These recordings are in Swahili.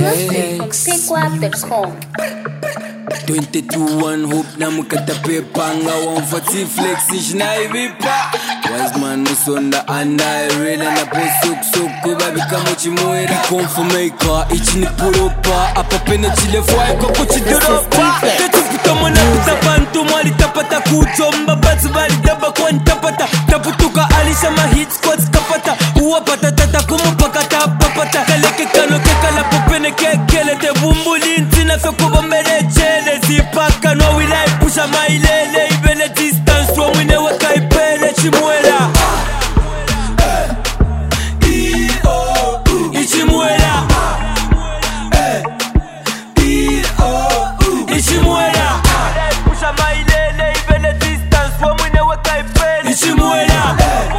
Exclusive from SpeakWap.com. 22-1 hope na mukata pepanga 140 flex shinaibipa wise man musonda anairela na posuk babika muchimwera confirmeka ichini puropa apa pena chilefwa ko kuchidoropa tetupitamo na kutabantu mwali tapata kuchomba bats bali daba kwantapata taputuka alisha ma hits quads kapata uwapata tata kumupakata papata kaleke kano kekala popene kekele te bumbuli ntina fekuba mbele chele zipaka no we like pusha mailele ibele distance from we never kaipele chimwela ichimwela ichimwela pusha mailele ibele distance from we never kaipele ichimwela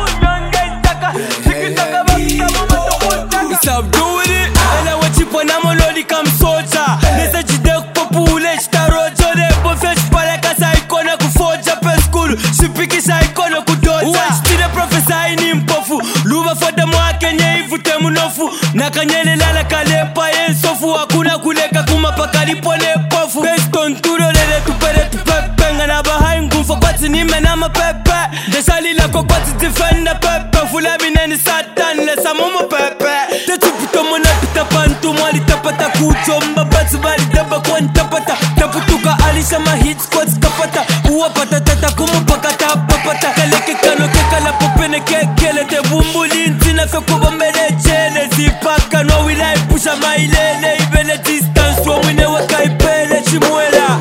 it's up doing it ela wachipona monoli kam soldier nesa jidek popule chitarojo de bofesh pale kasa ikona kufoja pe school shipikisha ikona kudoja stile professor ini mpofu luba foda mwake nyeivu temunofu nakanyele lala kalepa yensofu hakuna kuleka kumapaka lipone pofu beston turo lele tupere tupepenga na bahai ngumfo kwati nime na mapepe deshali lako kwati defender pepe fulami neni satan lesa momo pepe tetupitomo na pitapantu mwali tapata kuchomba bats bali daba kwantapata taputuka alisha ma hits quads kapata uwapata tata kumupakata papata kaleke kano kekala popene kekele te bumbuli ntina fekuba mbele chele zipaka no we like pusha mailele ibele distance from we never kaipele chimwela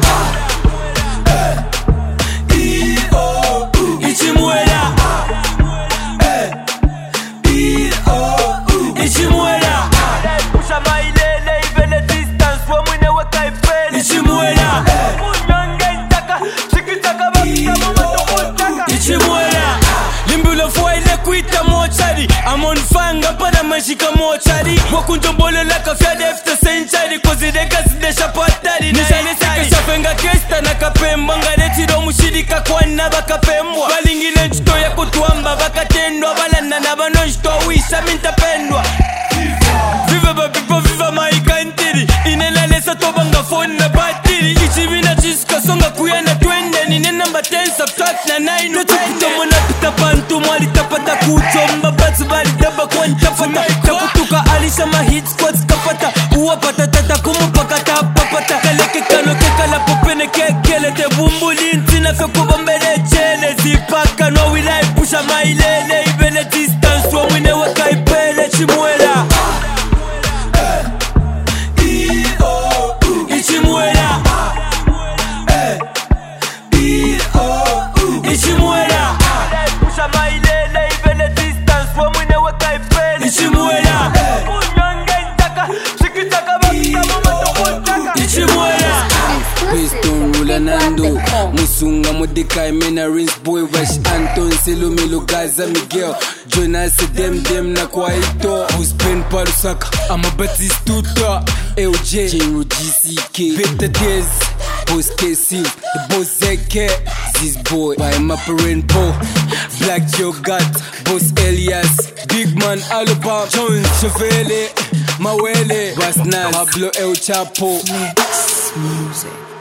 ichimwela ichimwela pusha mailele ibele distance from we never kaipele ichimwela ichimwela limbulo fwa ile kuita mochari amon fanga pana mashika mochari wakunjombolo la kafya defta century kozideka zidesha patari nishanesika shafenga kesta na kapemba ngaretiro mushirika kwana bakapembwa balingile nchito ya kutuamba bakatendwa balanda na bano nchito wisha mintapendwa viva babipo viva maika intiri inenalesa tobanga phone na batiri ichimina chisika songa kuyana twende nine number 10 subtract na 9 tutukutomo na pitapantu mwali tapata kuchomba bats bali daba kwantapata taputuka alisha ma hits quads kapata uwapata tata kumupakata papata kaleke kano kekala popene kekele te bumbuli ntina fekuba mbele chele zipaka no we like pusha mailele ibele distance from we never kaipele chimwela ichimwela ichimwela pusha mailele ibele distance from we never kaipele ichimwela ichimwela Piston rula nando Musunga Mordecai Mena Rinse Boy Wash Anton Selomelo Gaza Miguel Jonas Dem na Kwaito Huspen Parusaka Ama Batistuta LJ Jinro GCK Peter Dez Boss KC The Boss ZK This Boy By Maparin Po Black Jogat Boss Elias Big Man Alabama Jones Chevele Mawele Basnas Pablo El Chapo Music